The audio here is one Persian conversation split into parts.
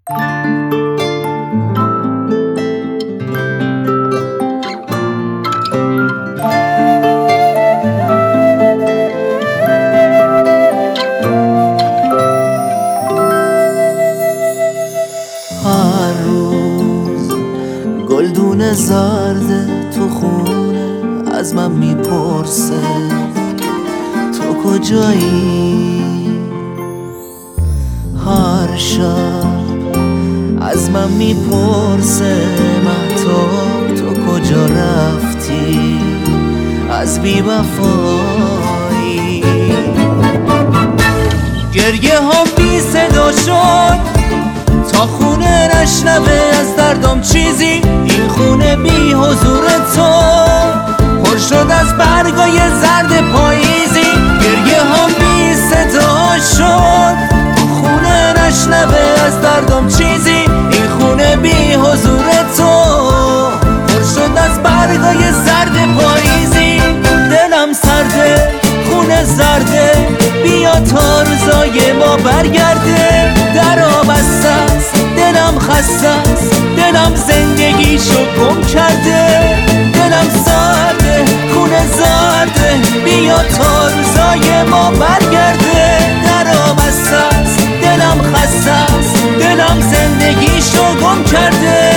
هر روز گلدون زرد تو خونه از من میپرسه تو کجایی. هر شب از من میپرسه مهتاب تو کجا رفتی از بی‌وفایی. گریه ها بی صدا شد تا خونه نشنوه از دردم چیزی. این خونه بی حضور تو پر شد از برگای زرد پاییزی. گریه ها بی صدا شد تا خونه نشنوه از دردم چیزی. این خونه بی حضور تو پر شد از برگای زرد پاییزی. دلم سرده خونه زرده بیا تا روزای ما برگرده. درا بسته است دلم خسته است دلم زندگیشو گم کرده. دلم سرده خونه زرده بیا تا روزای ما برگرده. درا بسته است دلم خسته است دلم زندگیشو گم کرده.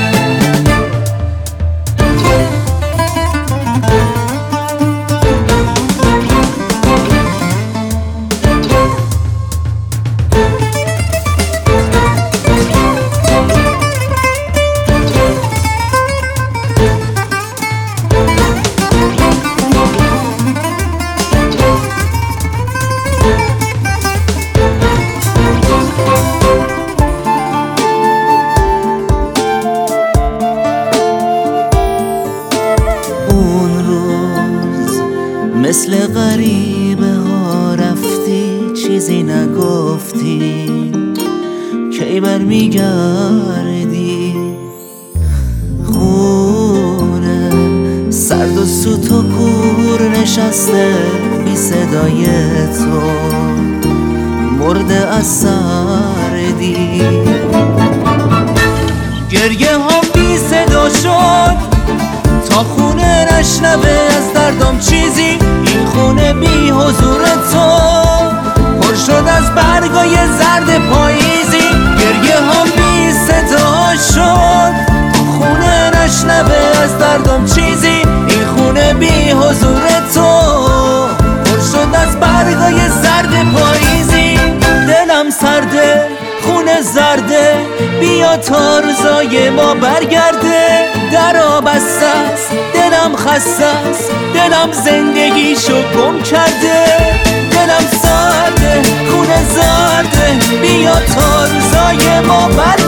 مثل غریبه ها رفتی چیزی نگفتی کی برمیگردی. خونه سرد و سوت و کور نشسته بی صدای تو مرده از سردی. گریه ها بی صدا شد تا خونه نشنوه از دردم چیزی. این خونه بی حضور تو پر شد از برگای زرد پاییزی. گریه ها بی صدا شد تا خونه نشنوه از دردم چیزی. این خونه بی حضور تو پر شد از برگای زرد پاییزی. دلم سرده خونه زرده بیا تا روزای ما برگرده. درا بسته است دلم خسته است دلم زندگیشو گم کرده. دلم سرده خونه زرده بیا تا روزای ما برگرده.